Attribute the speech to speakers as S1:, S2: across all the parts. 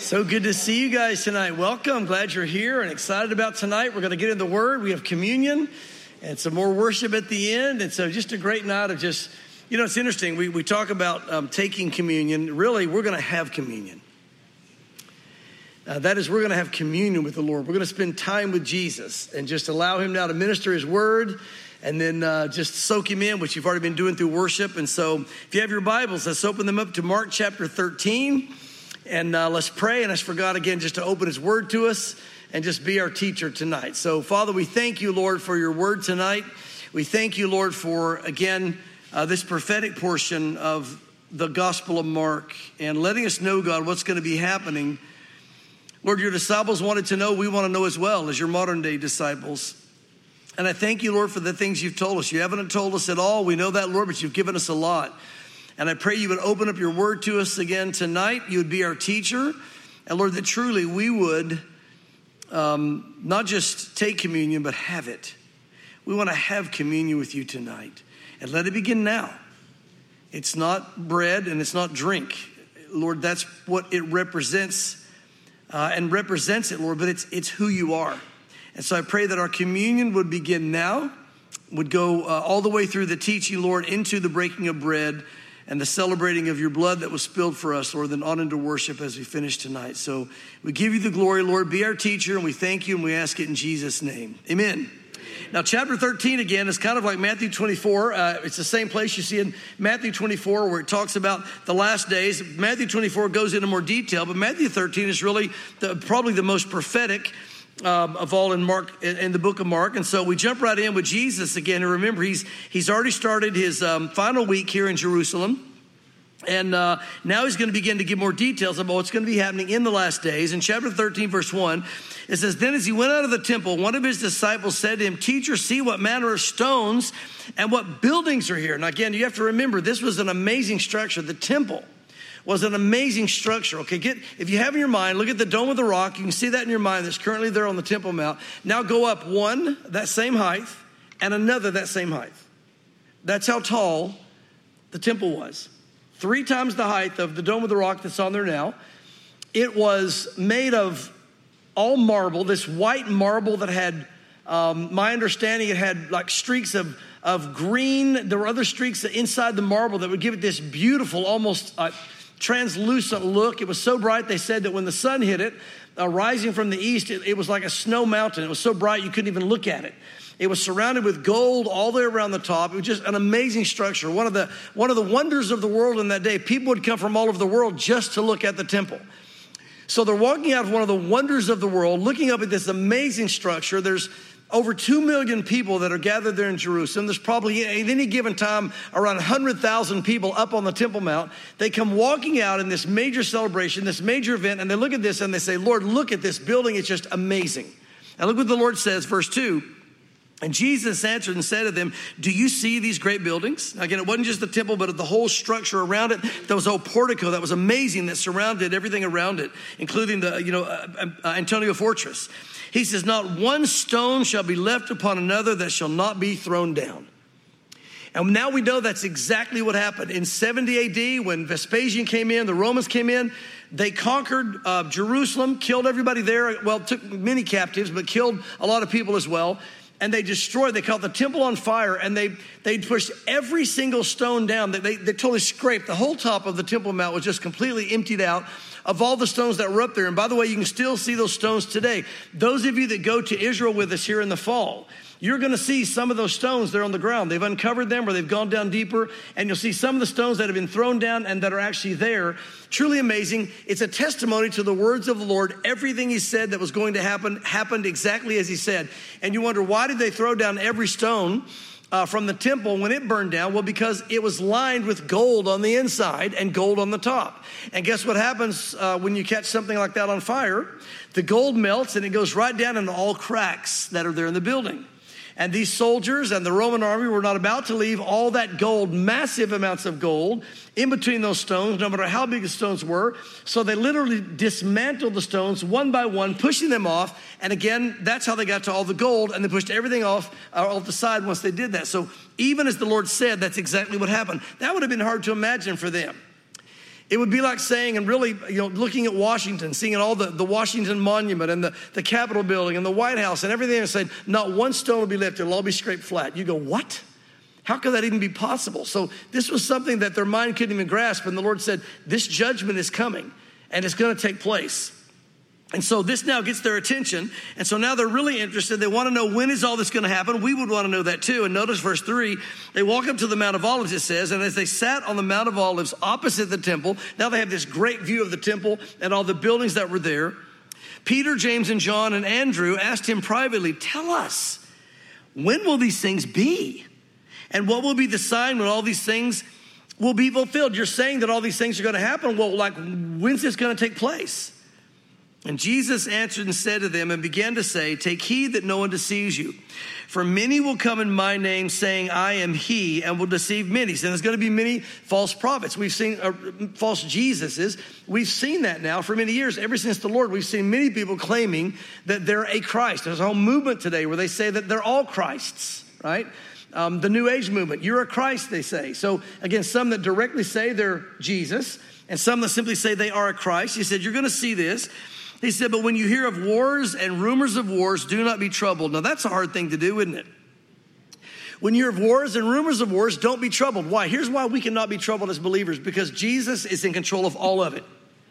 S1: So good to see you guys tonight. Welcome. Glad you're here and excited about tonight. We're going to get in the Word. We have communion and some more worship at the end. And so just a great night of just, you know, it's interesting. We talk about taking communion. Really, we're going to have communion. That is, we're going to have communion with the Lord. We're going to spend time with Jesus and just allow him now to minister his word and then just soak him in, which you've already been doing through worship. And so if you have your Bibles, let's open them up to Mark chapter 13. And let's pray and ask for God again just to open his word to us and just be our teacher tonight. So, Father, we thank you, Lord, for your word tonight. We thank you, Lord, for, again, this prophetic portion of the Gospel of Mark and letting us know, God, what's going to be happening. Lord, your disciples wanted to know. We want to know as well as your modern day disciples. And I thank you, Lord, for the things you've told us. You haven't told us at all. We know that, Lord, but you've given us a lot. And I pray you would open up your word to us again tonight. You would be our teacher. And Lord, that truly we would not just take communion, but have it. We want to have communion with you tonight. And let it begin now. It's not bread and it's not drink. Lord, that's what it represents and represents it, Lord, but it's who you are. And so I pray that our communion would begin now, would go all the way through the teaching, Lord, into the breaking of bread and the celebrating of your blood that was spilled for us, Lord, then on into worship as we finish tonight. So we give you the glory, Lord. Be our teacher, and we thank you, and we ask it in Jesus' name. Amen. Now, chapter 13, again, is kind of like Matthew 24. It's the same place you see in Matthew 24 where it talks about the last days. Matthew 24 goes into more detail, but Matthew 13 is really probably the most prophetic of all in Mark, in the book of Mark. And so we jump right in with Jesus again. And remember, he's already started his final week here in Jerusalem. And now he's going to begin to give more details about what's going to be happening in the last days. In chapter 13, verse 1, it says, "Then as he went out of the temple, one of his disciples said to him, 'Teacher, see what manner of stones and what buildings are here.'" Now again, you have to remember, this was an amazing structure. The temple was an amazing structure. Okay, if you have in your mind, look at the Dome of the Rock. You can see that in your mind that's currently there on the Temple Mount. Now go up one, that same height, and another, that same height. That's how tall the temple was. 3 times the height of the Dome of the Rock that's on there now. It was made of all marble, this white marble that had, my understanding, it had like streaks of green. There were other streaks inside the marble that would give it this beautiful, almost translucent look. It was so bright, they said that when the sun hit it, rising from the east, it was like a snow mountain. It was so bright you couldn't even look at it. It was surrounded with gold all the way around the top. It was just an amazing structure. One of the wonders of the world in that day. People would come from all over the world just to look at the temple. So they're walking out of one of the wonders of the world, looking up at this amazing structure. There's over 2 million people that are gathered there in Jerusalem. There's probably at any given time around 100,000 people up on the Temple Mount. They come walking out in this major celebration, this major event, and they look at this and they say, "Lord, look at this building. It's just amazing." And look what the Lord says, verse 2. "And Jesus answered and said to them, 'Do you see these great buildings?'" Now, again, it wasn't just the temple, but the whole structure around it. There was a whole portico that was amazing that surrounded everything around it, including the Antonia Fortress. He says, "Not one stone shall be left upon another that shall not be thrown down." And now we know that's exactly what happened. In 70 AD, when Vespasian came in, the Romans came in, they conquered Jerusalem, killed everybody there. Well, took many captives, but killed a lot of people as well. And they destroyed, they caught the temple on fire, and they pushed every single stone down. They totally scraped. The whole top of the Temple Mount was just completely emptied out of all the stones that were up there. And by the way, you can still see those stones today. Those of you that go to Israel with us here in the fall, you're going to see some of those stones there on the ground. They've uncovered them or they've gone down deeper, and you'll see some of the stones that have been thrown down and that are actually there. Truly amazing. It's a testimony to the words of the Lord. Everything he said that was going to happen happened exactly as he said. And you wonder, why did they throw down every stone from the temple when it burned down? Well, because it was lined with gold on the inside and gold on the top. And guess what happens when you catch something like that on fire? The gold melts and it goes right down into all cracks that are there in the building. And these soldiers and the Roman army were not about to leave all that gold, massive amounts of gold, in between those stones, no matter how big the stones were. So they literally dismantled the stones one by one, pushing them off. And again, that's how they got to all the gold, and they pushed everything off the side once they did that. So even as the Lord said, that's exactly what happened. That would have been hard to imagine for them. It would be like saying, and really, looking at Washington, seeing all the Washington Monument and the Capitol building and the White House and everything, and saying, not one stone will be left, it'll all be scraped flat. You go, what? How could that even be possible? So this was something that their mind couldn't even grasp. And the Lord said, this judgment is coming and it's going to take place. And so this now gets their attention. And so now they're really interested. They want to know, when is all this going to happen? We would want to know that too. And notice verse 3, they walk up to the Mount of Olives, it says, and as they sat on the Mount of Olives opposite the temple, now they have this great view of the temple and all the buildings that were there. Peter, James, and John, and Andrew asked him privately, tell us, when will these things be? And what will be the sign when all these things will be fulfilled? You're saying that all these things are going to happen. Well, when's this going to take place? And Jesus answered and said to them and began to say, take heed that no one deceives you. For many will come in my name saying, I am he, and will deceive many. And there's going to be many false prophets. We've seen false Jesuses. We've seen that now for many years. Ever since the Lord, we've seen many people claiming that they're a Christ. There's a whole movement today where they say that they're all Christs, right? The New Age movement, you're a Christ, they say. So again, some that directly say they're Jesus, and some that simply say they are a Christ. He said, you're going to see this. He said, but when you hear of wars and rumors of wars, do not be troubled. Now that's a hard thing to do, isn't it? When you hear of wars and rumors of wars, don't be troubled. Why? Here's why we cannot be troubled as believers, because Jesus is in control of all of it.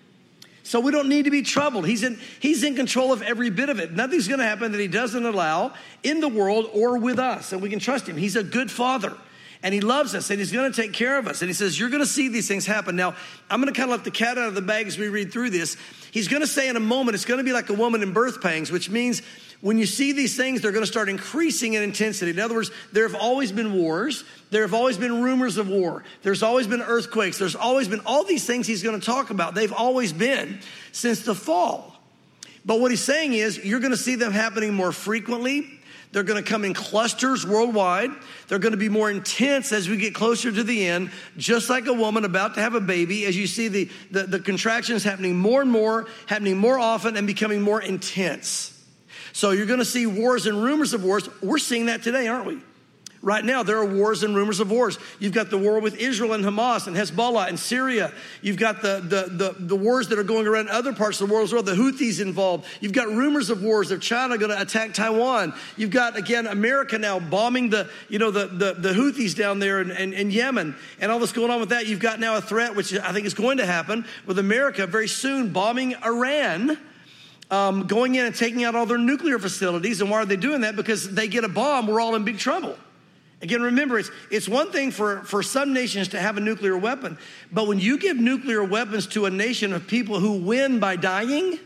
S1: So we don't need to be troubled. He's in control of every bit of it. Nothing's going to happen that he doesn't allow in the world or with us. And we can trust him. He's a good father. And he loves us, and he's going to take care of us. And he says, you're going to see these things happen. Now, I'm going to kind of let the cat out of the bag as we read through this. He's going to say in a moment, it's going to be like a woman in birth pangs, which means when you see these things, they're going to start increasing in intensity. In other words, there have always been wars. There have always been rumors of war. There's always been earthquakes. There's always been all these things he's going to talk about. They've always been since the fall. But what he's saying is, you're going to see them happening more frequently. They're going to come in clusters worldwide. They're going to be more intense as we get closer to the end, just like a woman about to have a baby, as you see the contractions happening more and more, happening more often, and becoming more intense. So you're going to see wars and rumors of wars. We're seeing that today, aren't we? Right now, there are wars and rumors of wars. You've got the war with Israel and Hamas and Hezbollah and Syria. You've got the wars that are going around other parts of the world as well. The Houthis involved. You've got rumors of wars of China going to attack Taiwan. You've got, again, America now bombing the Houthis down there in Yemen and all that's going on with that. You've got now a threat, which I think is going to happen, with America very soon bombing Iran. Going in and taking out all their nuclear facilities. And why are they doing that? Because they get a bomb, we're all in big trouble. Again, remember, it's one thing for some nations to have a nuclear weapon, but when you give nuclear weapons to a nation of people who win by dying,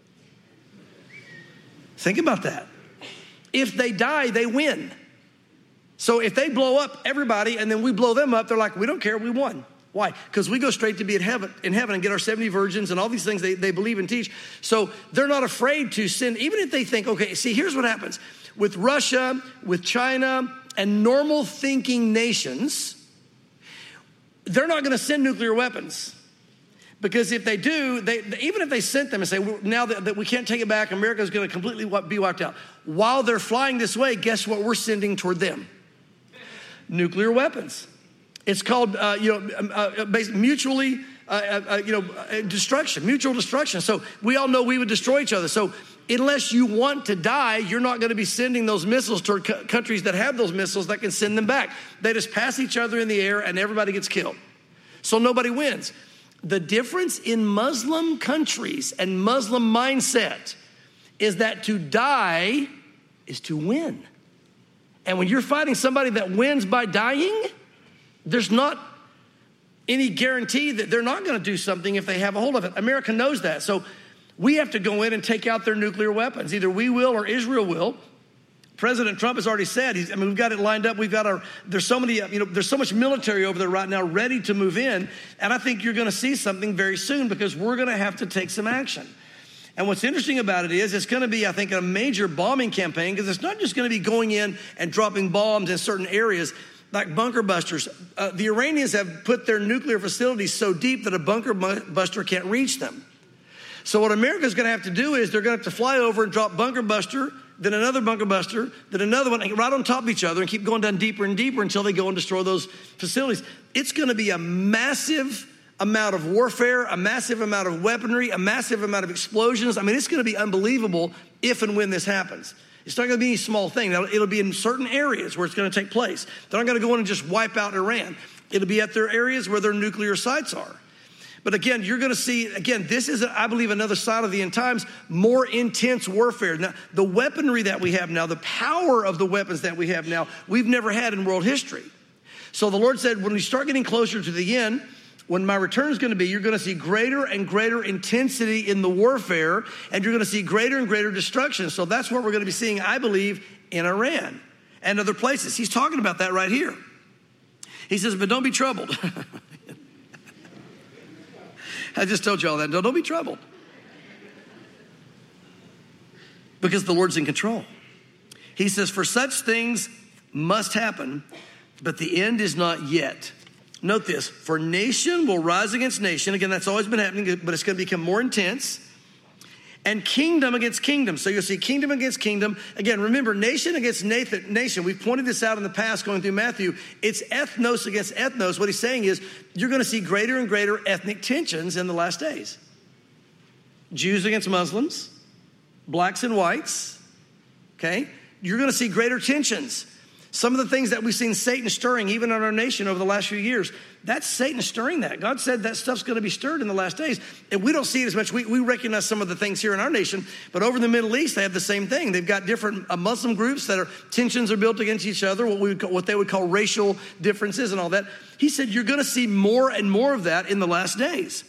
S1: think about that. If they die, they win. So if they blow up everybody and then we blow them up, they're like, we don't care, we won. Why? Because we go straight to be in heaven and get our 70 virgins and all these things they believe and teach. So they're not afraid to send, even if they think, okay, see, here's what happens. With Russia, with China, and normal thinking nations, they're not going to send nuclear weapons. Because if they do, even if they sent them and say, now that we can't take it back, America's going to completely be wiped out. While they're flying this way, guess what we're sending toward them? Nuclear weapons. It's called, mutually, destruction, mutual destruction. So we all know we would destroy each other. So unless you want to die, you're not going to be sending those missiles toward countries that have those missiles that can send them back. They just pass each other in the air and everybody gets killed. So nobody wins. The difference in Muslim countries and Muslim mindset is that to die is to win. And when you're fighting somebody that wins by dying, there's not any guarantee that they're not going to do something if they have a hold of it. America knows that. So we have to go in and take out their nuclear weapons. Either we will or Israel will. President Trump has already said, we've got it lined up. There's so much military over there right now ready to move in. And I think you're going to see something very soon because we're going to have to take some action. And what's interesting about it is it's going to be, I think, a major bombing campaign because it's not just going to be going in and dropping bombs in certain areas like bunker busters. The Iranians have put their nuclear facilities so deep that a bunker buster can't reach them. So what America's going to have to do is they're going to have to fly over and drop bunker buster, then another bunker buster, then another one right on top of each other and keep going down deeper and deeper until they go and destroy those facilities. It's going to be a massive amount of warfare, a massive amount of weaponry, a massive amount of explosions. I mean, it's going to be unbelievable if and when this happens. It's not going to be any small thing. It'll be in certain areas where it's going to take place. They're not going to go in and just wipe out Iran. It'll be at their areas where their nuclear sites are. But again, you're going to see, again, this is, I believe, another sign of the end times, more intense warfare. Now, the weaponry that we have now, the power of the weapons that we have now, we've never had in world history. So the Lord said, when we start getting closer to the end, when my return is going to be, you're going to see greater and greater intensity in the warfare, and you're going to see greater and greater destruction. So that's what we're going to be seeing, I believe, in Iran and other places. He's talking about that right here. He says, but don't be troubled. I just told you all that. No, don't be troubled. Because the Lord's in control. He says, for such things must happen, but the end is not yet. Note this, for nation will rise against nation. Again, that's always been happening, but it's going to become more intense. And kingdom against kingdom. So you'll see kingdom against kingdom. Again, remember, nation against nation. We've pointed this out in the past going through Matthew. It's ethnos against ethnos. What he's saying is you're going to see greater and greater ethnic tensions in the last days. Jews against Muslims, blacks and whites. Okay? You're going to see greater tensions. Some of the things that we've seen Satan stirring, even in our nation over the last few years, that's Satan stirring that. God said that stuff's going to be stirred in the last days. And we don't see it as much. We recognize some of the things here in our nation, but over in the Middle East, they have the same thing. They've got different Muslim groups that tensions are built against each other, what they would call racial differences and all that. He said you're going to see more and more of that in the last days.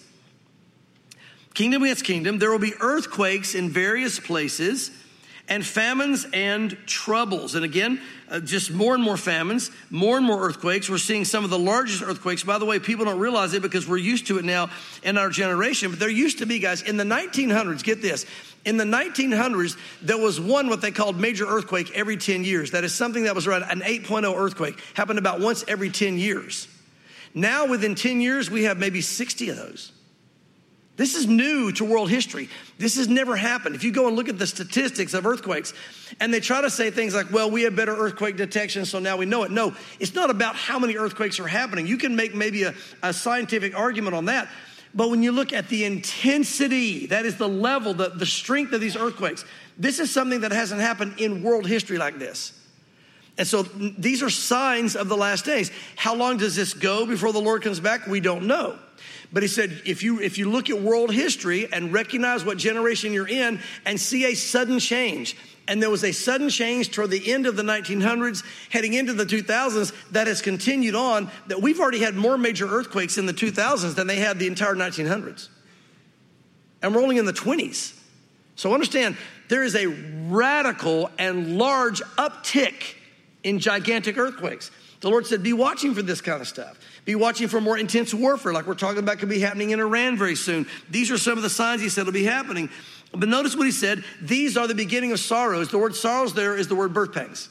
S1: Kingdom against kingdom. There will be earthquakes in various places, and famines and troubles. And again, just more and more famines, more and more earthquakes. We're seeing some of the largest earthquakes. By the way, people don't realize it because we're used to it now in our generation. But there used to be, guys, in the 1900s, get this. In the 1900s, there was what they called major earthquake every 10 years. That is something that was around an 8.0 earthquake. Happened about once every 10 years. Now, within 10 years, we have maybe 60 of those. This is new to world history. This has never happened. If you go and look at the statistics of earthquakes, and they try to say things like, well, we have better earthquake detection, so now we know it. No, it's not about how many earthquakes are happening. You can make maybe a scientific argument on that. But when you look at the intensity, that is the level, the strength of these earthquakes, this is something that hasn't happened in world history like this. And so these are signs of the last days. How long does this go before the Lord comes back? We don't know. But he said, if you look at world history and recognize what generation you're in and see a sudden change, and there was a sudden change toward the end of the 1900s, heading into the 2000s, that has continued on, that we've already had more major earthquakes in the 2000s than they had the entire 1900s. And we're only in the 20s. So understand, there is a radical and large uptick in gigantic earthquakes. The Lord said, be watching for this kind of stuff. Be watching for more intense warfare, like we're talking about could be happening in Iran very soon. These are some of the signs he said will be happening. But notice what he said. These are the beginning of sorrows. The word sorrows there is the word birth pangs.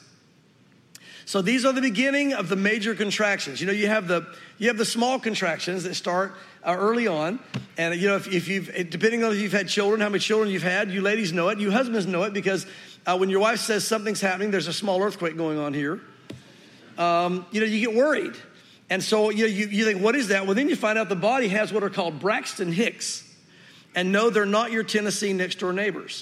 S1: So these are the beginning of the major contractions. You know, you have the small contractions that start early on. And, you know, if you've, depending on if you've had children, how many children you've had, you ladies know it. You husbands know it because when your wife says something's happening, there's a small earthquake going on here. You get worried. And so you think, what is that? Well, then you find out the body has what are called Braxton Hicks. And no, they're not your Tennessee next door neighbors.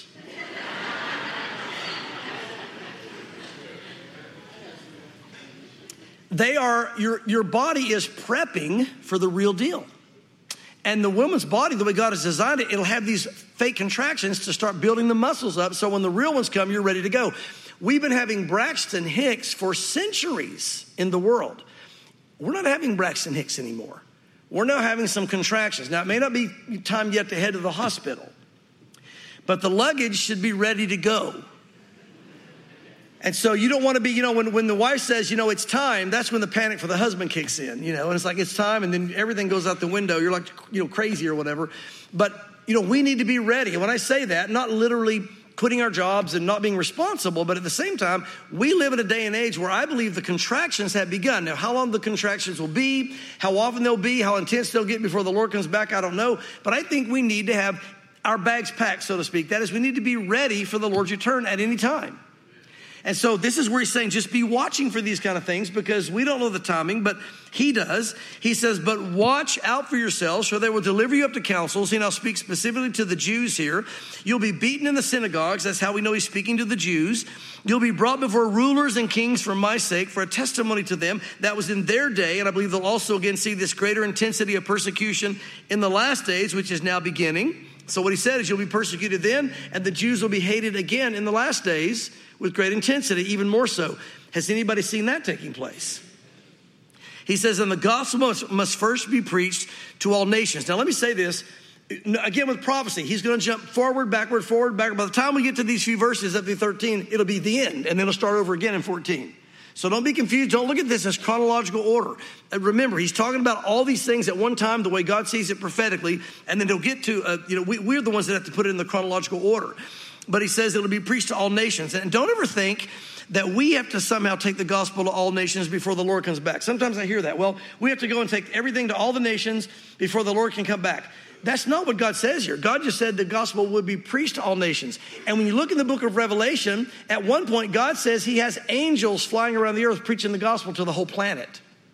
S1: They are, your body is prepping for the real deal. And the woman's body, the way God has designed it, it'll have these fake contractions to start building the muscles up. So when the real ones come, you're ready to go. We've been having Braxton Hicks for centuries in the world. We're not having Braxton Hicks anymore. We're now having some contractions. Now, it may not be time yet to head to the hospital, but the luggage should be ready to go. And so you don't want to be, when the wife says, it's time, that's when the panic for the husband kicks in, and it's like, it's time, and then everything goes out the window. You're like, crazy or whatever. But, we need to be ready. And when I say that, not literally quitting our jobs and not being responsible, but at the same time, we live in a day and age where I believe the contractions have begun. Now, how long the contractions will be, how often they'll be, how intense they'll get before the Lord comes back, I don't know. But I think we need to have our bags packed, so to speak. That is, we need to be ready for the Lord's return at any time. And so this is where he's saying, just be watching for these kind of things, because we don't know the timing, but he does. He says, but watch out for yourselves, for they will deliver you up to councils. He now speaks specifically to the Jews here. You'll be beaten in the synagogues. That's how we know he's speaking to the Jews. You'll be brought before rulers and kings for my sake, for a testimony to them. That was in their day. And I believe they'll also again see this greater intensity of persecution in the last days, which is now beginning. So what he said is you'll be persecuted then, and the Jews will be hated again in the last days with great intensity, even more so. Has anybody seen that taking place? He says, and the gospel must first be preached to all nations. Now, let me say this. Again, with prophecy, he's going to jump forward, backward, forward, backward. By the time we get to these few verses up to 13, it'll be the end, and then it'll start over again in 14. So don't be confused. Don't look at this as chronological order. And remember, he's talking about all these things at one time, the way God sees it prophetically, and then he'll get to, we're the ones that have to put it in the chronological order. But he says it'll be preached to all nations. And don't ever think that we have to somehow take the gospel to all nations before the Lord comes back. Sometimes I hear that. Well, we have to go and take everything to all the nations before the Lord can come back. That's not what God says here. God just said the gospel would be preached to all nations. And when you look in the book of Revelation, at one point, God says he has angels flying around the earth preaching the gospel to the whole planet.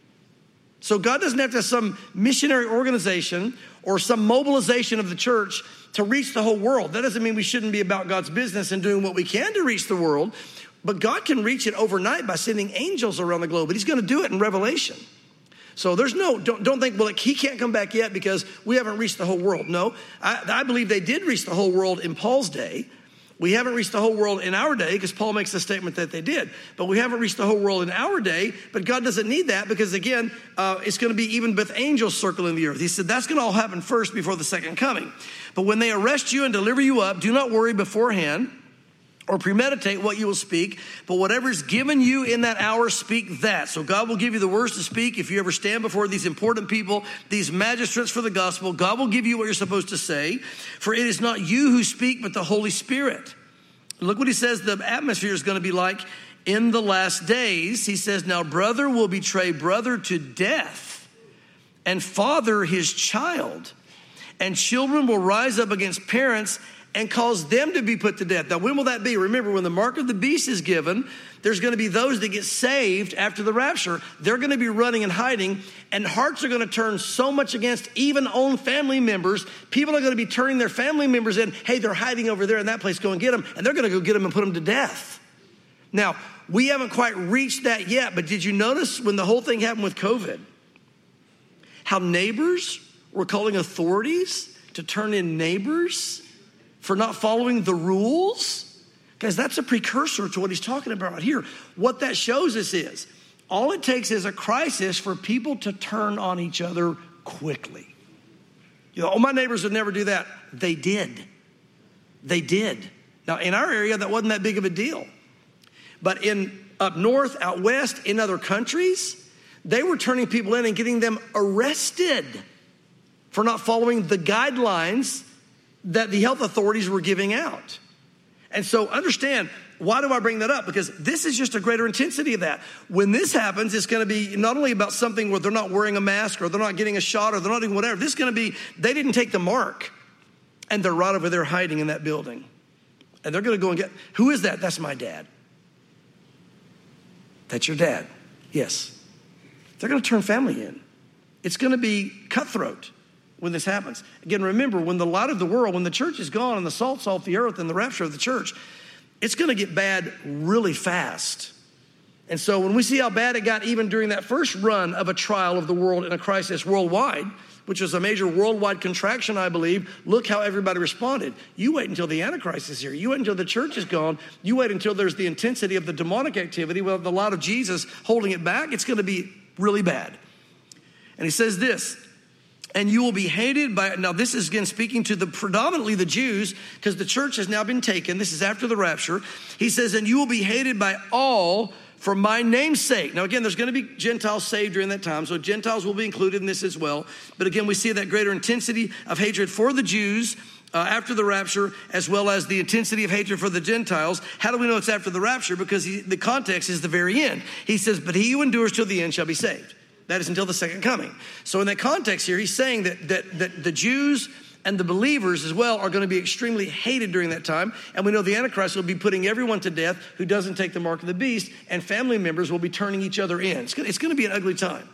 S1: So God doesn't have to have some missionary organization or some mobilization of the church to reach the whole world. That doesn't mean we shouldn't be about God's business and doing what we can to reach the world. But God can reach it overnight by sending angels around the globe. But he's going to do it in Revelation. So there's don't think, well, he can't come back yet because we haven't reached the whole world. No, I believe they did reach the whole world in Paul's day. We haven't reached the whole world in our day because Paul makes the statement that they did. But we haven't reached the whole world in our day. But God doesn't need that because, again, it's going to be even with angels circling the earth. He said that's going to all happen first before the second coming. But when they arrest you and deliver you up, do not worry beforehand or premeditate what you will speak, but whatever is given you in that hour, speak that. So God will give you the words to speak. If you ever stand before these important people, these magistrates for the gospel, God will give you what you're supposed to say. For it is not you who speak, but the Holy Spirit. Look what he says the atmosphere is going to be like in the last days. He says, now brother will betray brother to death, and father his child, and children will rise up against parents and cause them to be put to death. Now, when will that be? Remember, when the mark of the beast is given, there's going to be those that get saved after the rapture. They're going to be running and hiding, and hearts are going to turn so much against even own family members. People are going to be turning their family members in. Hey, they're hiding over there in that place. Go and get them. And they're going to go get them and put them to death. Now, we haven't quite reached that yet, but did you notice when the whole thing happened with COVID, how neighbors were calling authorities to turn in neighbors for not following the rules? Guys, that's a precursor to what he's talking about here. What that shows us is, all it takes is a crisis for people to turn on each other quickly. You know, oh, my neighbors would never do that. They did. They did. Now, in our area, that wasn't that big of a deal. But in up north, out west, in other countries, they were turning people in and getting them arrested for not following the guidelines that the health authorities were giving out. And so understand, why do I bring that up? Because this is just a greater intensity of that. When this happens, it's going to be not only about something where they're not wearing a mask or they're not getting a shot or they're not doing whatever. This is going to be, they didn't take the mark and they're right over there hiding in that building. And they're going to go and get, who is that? That's my dad. That's your dad. Yes. They're going to turn family in. It's going to be cutthroat when this happens. Again, remember, when the light of the world, when the church is gone and the salt's off the earth and the rapture of the church, it's going to get bad really fast. And so when we see how bad it got even during that first run of a trial of the world in a crisis worldwide, which was a major worldwide contraction, I believe, look how everybody responded. You wait until the Antichrist is here. You wait until the church is gone. You wait until there's the intensity of the demonic activity with the light of Jesus holding it back. It's going to be really bad. And he says this, and you will be hated by, now this is again speaking to predominantly the Jews, because the church has now been taken. This is after the rapture. He says, and you will be hated by all for my name's sake. Now again, there's going to be Gentiles saved during that time, so Gentiles will be included in this as well. But again, we see that greater intensity of hatred for the Jews after the rapture, as well as the intensity of hatred for the Gentiles. How do we know it's after the rapture? Because the context is the very end. He says, but he who endures till the end shall be saved. That is until the second coming. So in that context here, he's saying that the Jews and the believers as well are going to be extremely hated during that time. And we know the Antichrist will be putting everyone to death who doesn't take the mark of the beast, and family members will be turning each other in. It's going to be an ugly time.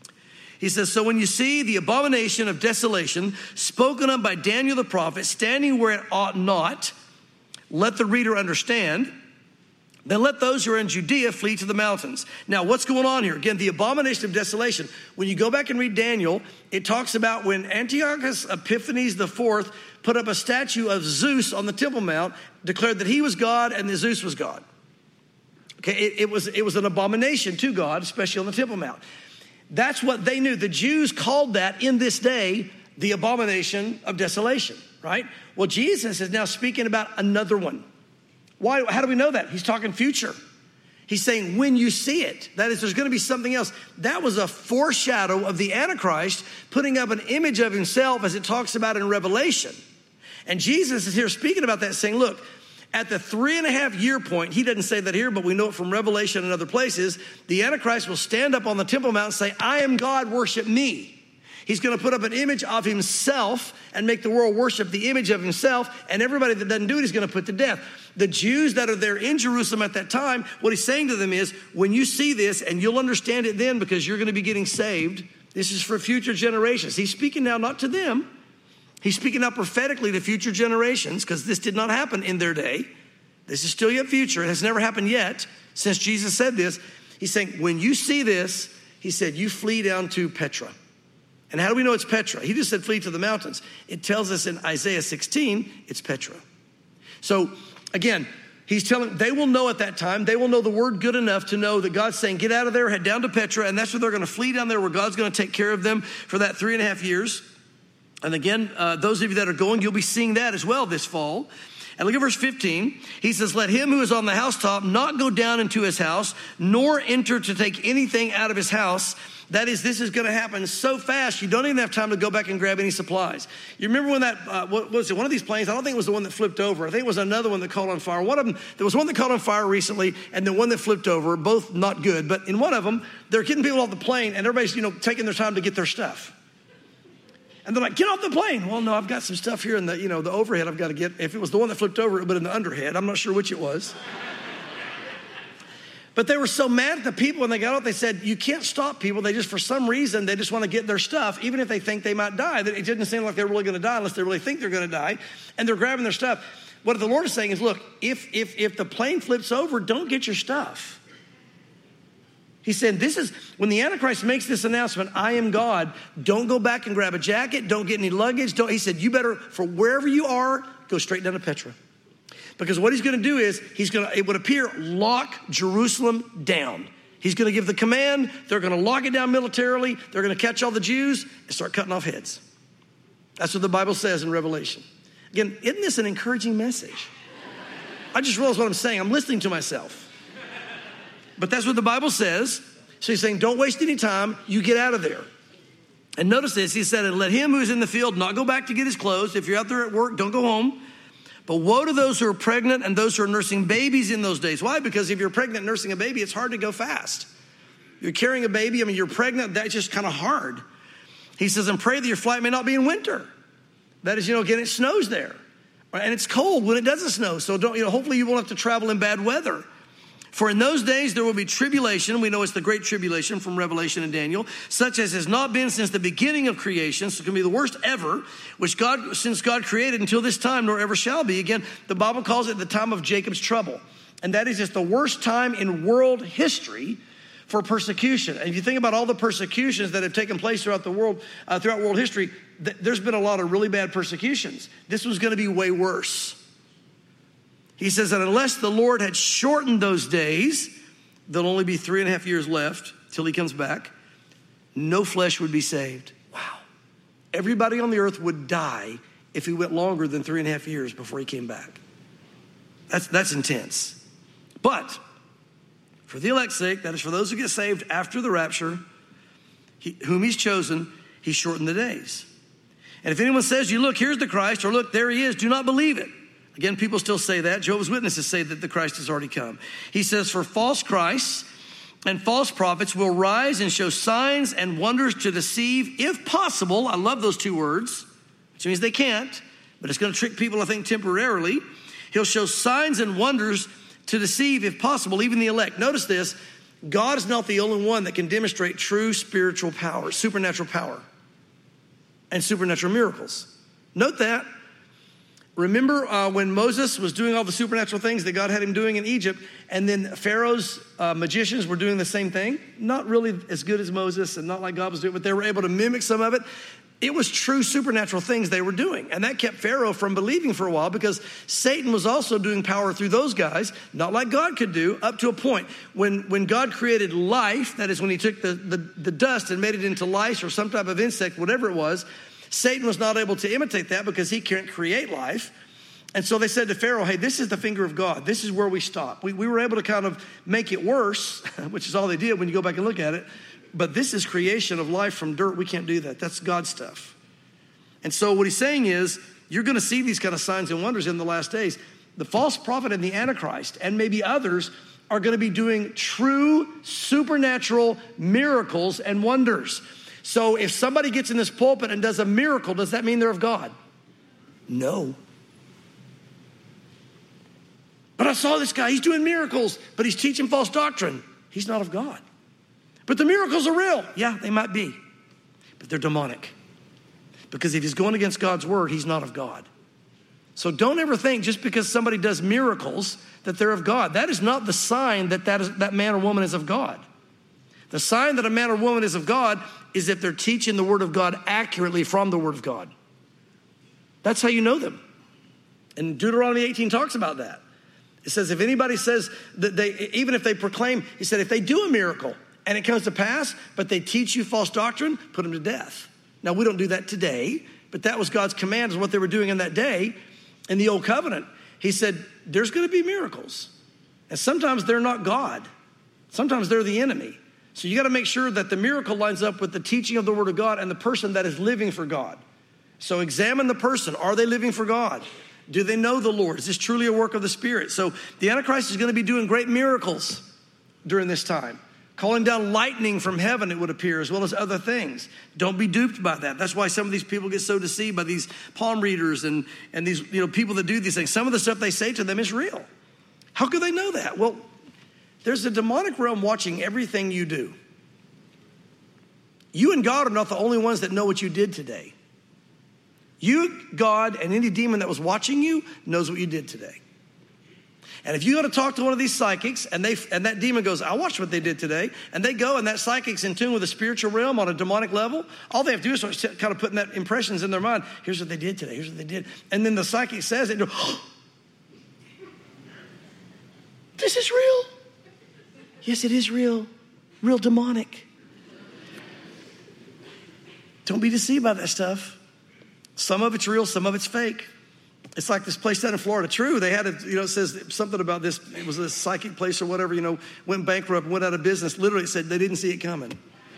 S1: He says, so when you see the abomination of desolation spoken of by Daniel the prophet standing where it ought not, let the reader understand. Then let those who are in Judea flee to the mountains. Now, what's going on here? Again, the abomination of desolation. When you go back and read Daniel, it talks about when Antiochus Epiphanes IV put up a statue of Zeus on the Temple Mount, declared that he was God and that Zeus was God. Okay, it was an abomination to God, especially on the Temple Mount. That's what they knew. The Jews called that in this day the abomination of desolation, right? Well, Jesus is now speaking about another one. Why? How do we know that? He's talking future. He's saying when you see it, that is, there's going to be something else. That was a foreshadow of the Antichrist putting up an image of himself as it talks about in Revelation. And Jesus is here speaking about that, saying, look, at the 3.5 year point, he doesn't say that here, but we know it from Revelation and other places, the Antichrist will stand up on the Temple Mount and say, I am God, worship me. He's going to put up an image of himself and make the world worship the image of himself, and everybody that doesn't do it, he's going to put to death. The Jews that are there in Jerusalem at that time, what he's saying to them is, when you see this, and you'll understand it then because you're going to be getting saved, this is for future generations. He's speaking now not to them. He's speaking now prophetically to future generations because this did not happen in their day. This is still yet future. It has never happened yet since Jesus said this. He's saying, when you see this, he said, you flee down to Petra. And how do we know it's Petra? He just said flee to the mountains. It tells us in Isaiah 16, it's Petra. So again, he's telling, they will know at that time, they will know the word good enough to know that God's saying, get out of there, head down to Petra, and that's where they're going to flee down there, where God's going to take care of them for that 3.5 years. And again, those of you that are going, you'll be seeing that as well this fall. And look at verse 15. He says, let him who is on the housetop not go down into his house, nor enter to take anything out of his house. That is, this is going to happen so fast, you don't even have time to go back and grab any supplies. You remember when that, what was it, one of these planes, I don't think it was the one that flipped over. I think it was another one that caught on fire. One of them, there was one that caught on fire recently, and the one that flipped over, both not good. But in one of them, they're getting people off the plane, and everybody's, taking their time to get their stuff. And they're like, get off the plane. Well, no, I've got some stuff here in the, the overhead I've got to get. If it was the one that flipped over, it would have been in the underhead. I'm not sure which it was. But they were so mad at the people when they got out, they said, you can't stop people. They just, for some reason, they just want to get their stuff, even if they think they might die. It didn't seem like they're really going to die unless they really think they're going to die. And they're grabbing their stuff. What the Lord is saying is, look, if the plane flips over, don't get your stuff. He said, this is, when the Antichrist makes this announcement, I am God, don't go back and grab a jacket, don't get any luggage. He said, you better, for wherever you are, go straight down to Petra. Because what he's going to do is, it would appear, lock Jerusalem down. He's going to give the command. They're going to lock it down militarily. They're going to catch all the Jews and start cutting off heads. That's what the Bible says in Revelation. Again, isn't this an encouraging message? I just realized what I'm saying. I'm listening to myself. But that's what the Bible says. So he's saying, don't waste any time. You get out of there. And notice this. He said, and let him who's in the field not go back to get his clothes. If you're out there at work, don't go home. But woe to those who are pregnant and those who are nursing babies in those days. Why? Because if you're pregnant nursing a baby, it's hard to go fast. You're carrying a baby. You're pregnant. That's just kind of hard. He says, and pray that your flight may not be in winter. That is, again, it snows there. And it's cold when it doesn't snow. So hopefully you won't have to travel in bad weather. For in those days there will be tribulation. We know it's the great tribulation from Revelation and Daniel, such as has not been since the beginning of creation. So it's going to be the worst ever, since God created until this time, nor ever shall be. Again, the Bible calls it the time of Jacob's trouble. And that is just the worst time in world history for persecution. And if you think about all the persecutions that have taken place throughout the world, throughout world history, there's been a lot of really bad persecutions. This was going to be way worse. He says that unless the Lord had shortened those days, there'll only be 3.5 years left till he comes back. No flesh would be saved. Wow. Everybody on the earth would die if he went longer than 3.5 years before he came back. That's intense. But for the elect's sake, that is for those who get saved after the rapture, whom he's chosen, he shortened the days. And if anyone says, you look, here's the Christ, or look, there he is, do not believe it. Again, people still say that. Jehovah's Witnesses say that the Christ has already come. He says, for false Christs and false prophets will rise and show signs and wonders to deceive, if possible. I love those two words. which means they can't, but it's going to trick people, I think, temporarily. He'll show signs and wonders to deceive, if possible, even the elect. Notice this, God is not the only one that can demonstrate true spiritual power, supernatural power, and supernatural miracles. Note that. Remember when Moses was doing all the supernatural things that God had him doing in Egypt, and then Pharaoh's magicians were doing the same thing? Not really as good as Moses and not like God was doing, but they were able to mimic some of it. It was true supernatural things they were doing. And that kept Pharaoh from believing for a while because Satan was also doing power through those guys, not like God could do, up to a point. When God created life, that is when he took the dust and made it into lice or some type of insect, whatever it was, Satan was not able to imitate that because he can't create life. And so they said to Pharaoh, hey, this is the finger of God. This is where we stop. We were able to kind of make it worse, which is all they did when you go back and look at it. But this is creation of life from dirt. We can't do that. That's God stuff. And so what he's saying is, you're going to see these kind of signs and wonders in the last days. The false prophet and the Antichrist, and maybe others, are going to be doing true supernatural miracles and wonders. So if somebody gets in this pulpit and does a miracle, does that mean they're of God? No. But I saw this guy, he's doing miracles, but he's teaching false doctrine. He's not of God. But the miracles are real. Yeah, they might be, but they're demonic. Because if he's going against God's word, he's not of God. So don't ever think just because somebody does miracles that they're of God. That is not the sign that man or woman is of God. The sign that a man or woman is of God is if they're teaching the word of God accurately from the word of God. That's how you know them. And Deuteronomy 18 talks about that. It says if anybody says that even if they proclaim, he said if they do a miracle and it comes to pass, but they teach you false doctrine, put them to death. Now we don't do that today, but that was God's command, is what they were doing in that day in the old covenant. He said there's going to be miracles. And sometimes they're not God. Sometimes they're the enemy. So you got to make sure that the miracle lines up with the teaching of the word of God and the person that is living for God. So examine the person. Are they living for God? Do they know the Lord? Is this truly a work of the Spirit? So the Antichrist is going to be doing great miracles during this time. Calling down lightning from heaven, it would appear, as well as other things. Don't be duped by that. That's why some of these people get so deceived by these palm readers and these people that do these things. Some of the stuff they say to them is real. How could they know that? Well, there's a demonic realm watching everything you do. You and God are not the only ones that know what you did today. You, God, and any demon that was watching you knows what you did today. And if you go to talk to one of these psychics and that demon goes, I watched what they did today, and they go and that psychic's in tune with the spiritual realm on a demonic level, all they have to do is start kind of putting that impressions in their mind. Here's what they did today. Here's what they did. And then the psychic says it. This is real. Yes, it is real. Real demonic. Don't be deceived by that stuff. Some of it's real, some of it's fake. It's like this place down in Florida. True, they had it says something about this. It was a psychic place or whatever, went bankrupt, went out of business. Literally, it said they didn't see it coming.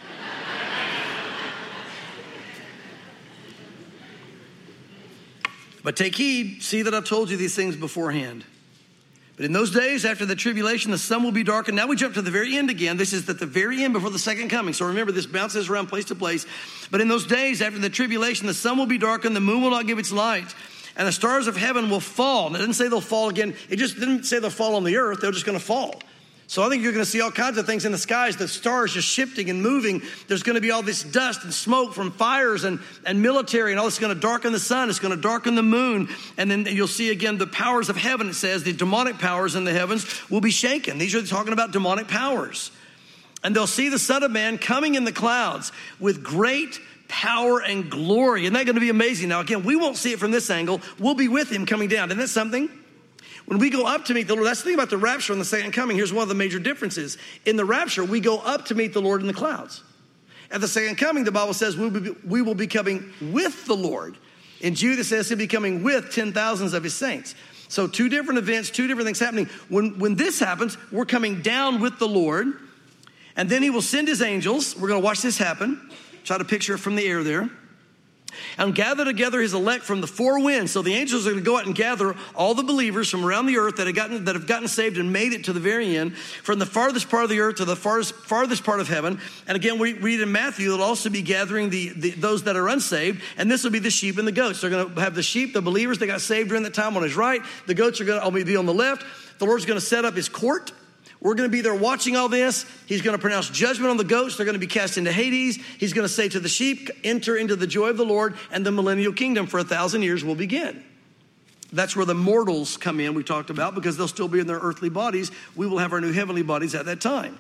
S1: But take heed, see that I've told you these things beforehand. But in those days after the tribulation, the sun will be darkened. Now we jump to the very end again. This is at the very end before the second coming. So remember, this bounces around place to place. But in those days after the tribulation, the sun will be darkened, the moon will not give its light, and the stars of heaven will fall. And it didn't say they'll fall again. It just didn't say they'll fall on the earth. They're just going to fall. So I think you're going to see all kinds of things in the skies, the stars just shifting and moving. There's going to be all this dust and smoke from fires and military, and all this is going to darken the sun. It's going to darken the moon. And then you'll see again the powers of heaven. It says the demonic powers in the heavens will be shaken. These are talking about demonic powers. And they'll see the Son of Man coming in the clouds with great power and glory. Isn't that going to be amazing? Now, again, we won't see it from this angle. We'll be with him coming down. Isn't that something? When we go up to meet the Lord, that's the thing about the rapture and the second coming. Here's one of the major differences. In the rapture, we go up to meet the Lord in the clouds. At the second coming, the Bible says we will be coming with the Lord. In Jude, it says he'll be coming with 10,000s of his saints. So two different events, two different things happening. When this happens, we're coming down with the Lord, and then he will send his angels. We're going to watch this happen. Try to picture it from the air there. and gather together his elect from the four winds. So the angels are going to go out and gather all the believers from around the earth that have gotten saved and made it to the very end, from the farthest part of the earth to the farthest part of heaven. And again, we read in Matthew, it'll also be gathering those that are unsaved, and this will be the sheep and the goats. They're going to have the sheep, the believers that got saved during that time, on his right. The goats are going to be on the left. The Lord's going to set up his court. We're going to be there watching all this. He's going to pronounce judgment on the goats. They're going to be cast into Hades. He's going to say to the sheep, enter into the joy of the Lord, and the millennial kingdom for 1,000 years will begin. That's where the mortals come in, we talked about, because they'll still be in their earthly bodies. We will have our new heavenly bodies at that time.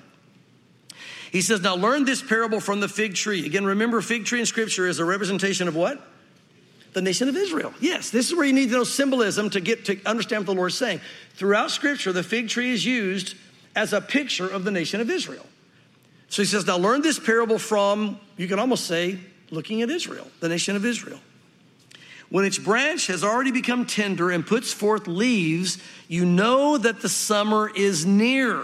S1: He says, now learn this parable from the fig tree. Again, remember, fig tree in Scripture is a representation of what? The nation of Israel. Yes, this is where you need to know symbolism to understand what the Lord is saying. Throughout Scripture, the fig tree is used as a picture of the nation of Israel. So he says, now learn this parable from, you can almost say, looking at Israel, the nation of Israel. When its branch has already become tender and puts forth leaves, you know that the summer is near.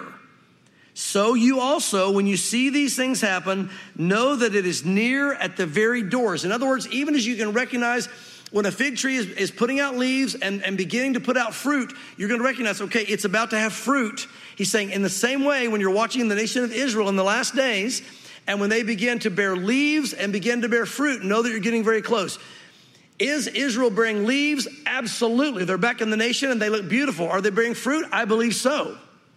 S1: So you also, when you see these things happen, know that it is near at the very doors. In other words, even as you can recognize when a fig tree is putting out leaves and beginning to put out fruit, you're going to recognize, okay, it's about to have fruit. He's saying in the same way, when you're watching the nation of Israel in the last days, and when they begin to bear leaves and begin to bear fruit, know that you're getting very close. Is Israel bearing leaves? Absolutely. They're back in the nation and they look beautiful. Are they bearing fruit? I believe so.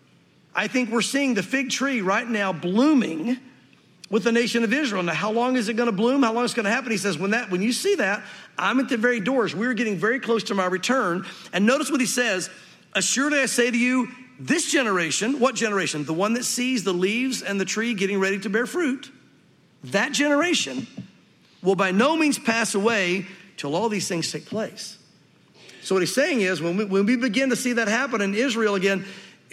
S1: I think we're seeing the fig tree right now blooming with the nation of Israel. Now, how long is it going to bloom? How long is it going to happen? He says, when you see that, I'm at the very doors. We're getting very close to my return. And notice what he says, assuredly I say to you, this generation, what generation? The one that sees the leaves and the tree getting ready to bear fruit. That generation will by no means pass away till all these things take place. So what he's saying is, when we begin to see that happen in Israel again,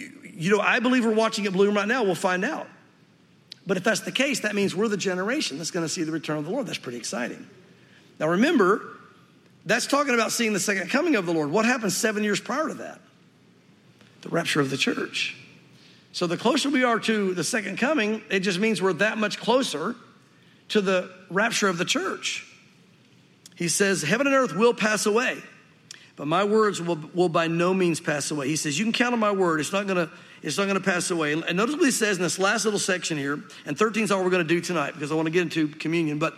S1: I believe we're watching it bloom right now. We'll find out. But if that's the case, that means we're the generation that's going to see the return of the Lord. That's pretty exciting. Now remember, that's talking about seeing the second coming of the Lord. What happened 7 years prior to that? The rapture of the church. So the closer we are to the second coming, it just means we're that much closer to the rapture of the church. He says, heaven and earth will pass away, but my words will by no means pass away. He says, you can count on my word. It's not going to pass away. And notice what he says in this last little section here, and 13 is all we're going to do tonight because I want to get into communion. But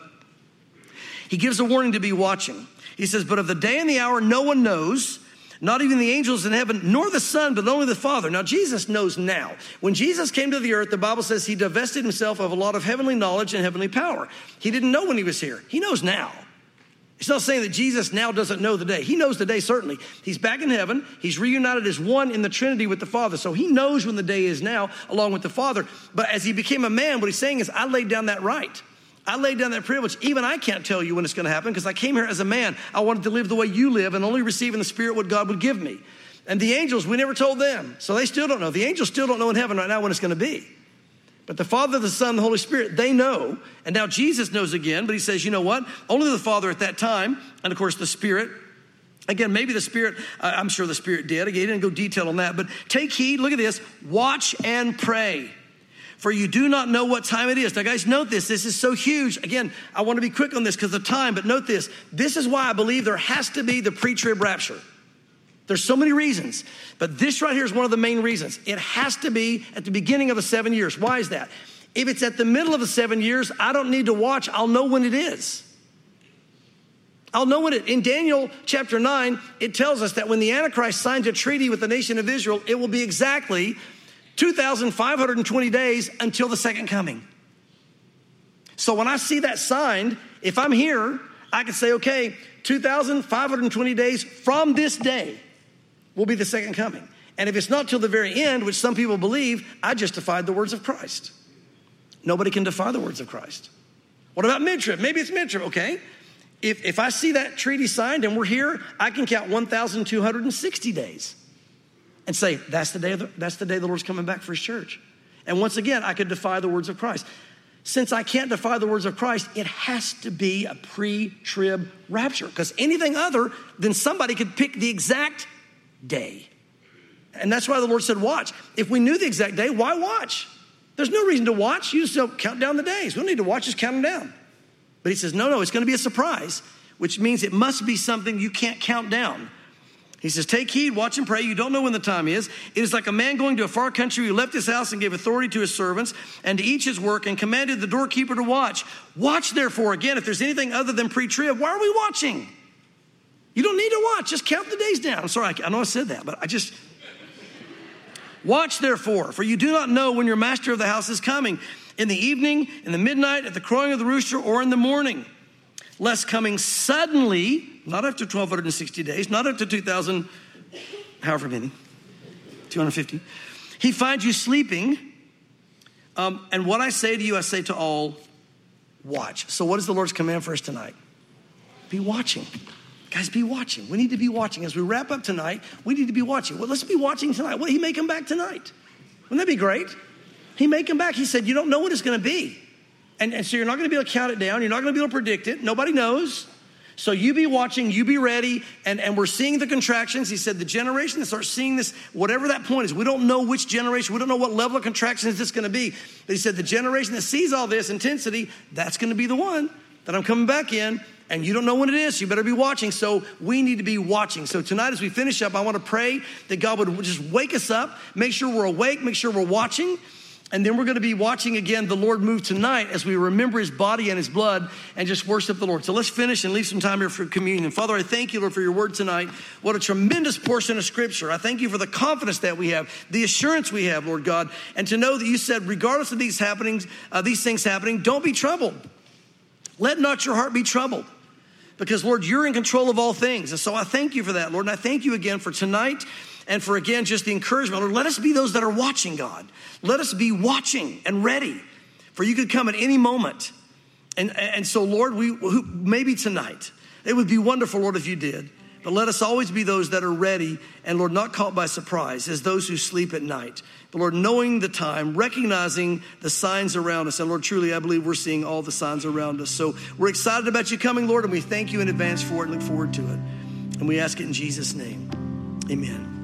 S1: he gives a warning to be watching. He says, but of the day and the hour no one knows, not even the angels in heaven, nor the Son, but only the Father. Now, Jesus knows now. When Jesus came to the earth, the Bible says he divested himself of a lot of heavenly knowledge and heavenly power. He didn't know when he was here. He knows now. It's not saying that Jesus now doesn't know the day. He knows the day, certainly. He's back in heaven. He's reunited as one in the Trinity with the Father. So he knows when the day is now, along with the Father. But as he became a man, what he's saying is, I laid down that right. I laid down that privilege. Even I can't tell you when it's going to happen because I came here as a man. I wanted to live the way you live and only receive in the Spirit what God would give me. And the angels, we never told them. So they still don't know. The angels still don't know in heaven right now when it's going to be. But the Father, the Son, the Holy Spirit, they know. And now Jesus knows again, but he says, you know what? Only the Father at that time, and of course the Spirit. Again, maybe the Spirit, I'm sure the Spirit did. Again, he didn't go detail on that. But take heed, look at this. Watch and pray, for you do not know what time it is. Now, guys, note this. This is so huge. Again, I want to be quick on this because of time, but note this. This is why I believe there has to be the pre-trib rapture. There's so many reasons, but this right here is one of the main reasons. It has to be at the beginning of the 7 years. Why is that? If it's at the middle of the 7 years, I don't need to watch. I'll know when it is. I'll know when it, in Daniel chapter 9, it tells us that when the Antichrist signs a treaty with the nation of Israel, it will be exactly 2,520 days until the second coming. So when I see that signed, if I'm here, I can say, okay, 2,520 days from this day will be the second coming. And if it's not till the very end, which some people believe, I just defied the words of Christ. Nobody can defy the words of Christ. What about mid-trib? Maybe it's mid-trib, okay? If I see that treaty signed and we're here, I can count 1,260 days and say, that's the day the Lord's coming back for his church. And once again, I could defy the words of Christ. Since I can't defy the words of Christ, it has to be a pre-trib rapture, because anything other than somebody could pick the exact day. And that's why the Lord said, watch. If we knew the exact day, why watch? There's no reason to watch. You just count down the days. We don't need to watch, just count them down. But he says, no, it's going to be a surprise, which means it must be something you can't count down. He says, take heed, watch and pray. You don't know when the time is. It is like a man going to a far country who left his house and gave authority to his servants and to each his work and commanded the doorkeeper to watch. Watch, therefore, again, if there's anything other than pre-trib, why are we watching? You don't need to watch. Just count the days down. I'm sorry, I know I said that, but watch, therefore, for you do not know when your master of the house is coming, in the evening, in the midnight, at the crowing of the rooster, or in the morning, lest coming suddenly, not after 1,260 days, not after 2,000, however many, 250, he finds you sleeping. And what I say to you, I say to all, watch. So what is the Lord's command for us tonight? Be watching. Guys, be watching. We need to be watching. As we wrap up tonight, we need to be watching. Well, let's be watching tonight. Well, he may come back tonight. Wouldn't that be great? He may come back. He said, you don't know what it's going to be. And so you're not going to be able to count it down. You're not going to be able to predict it. Nobody knows. So you be watching, you be ready, and we're seeing the contractions. He said the generation that starts seeing this, whatever that point is, we don't know which generation, we don't know what level of contraction is this going to be. But he said the generation that sees all this intensity, that's going to be the one that I'm coming back in, and you don't know when it is, so you better be watching. So we need to be watching. So tonight as we finish up, I want to pray that God would just wake us up, make sure we're awake, make sure we're watching. And then we're going to be watching again the Lord move tonight as we remember his body and his blood and just worship the Lord. So let's finish and leave some time here for communion. Father, I thank you, Lord, for your word tonight. What a tremendous portion of scripture. I thank you for the confidence that we have, the assurance we have, Lord God, and to know that you said, regardless of these things happening, don't be troubled. Let not your heart be troubled. Because, Lord, you're in control of all things. And so I thank you for that, Lord. And I thank you again for tonight and for, again, just the encouragement. Lord, let us be those that are watching, God. Let us be watching and ready, for you could come at any moment. And so, Lord, maybe tonight, it would be wonderful, Lord, if you did. But let us always be those that are ready and, Lord, not caught by surprise as those who sleep at night. But, Lord, knowing the time, recognizing the signs around us. And, Lord, truly, I believe we're seeing all the signs around us. So we're excited about you coming, Lord, and we thank you in advance for it and look forward to it. And we ask it in Jesus' name. Amen.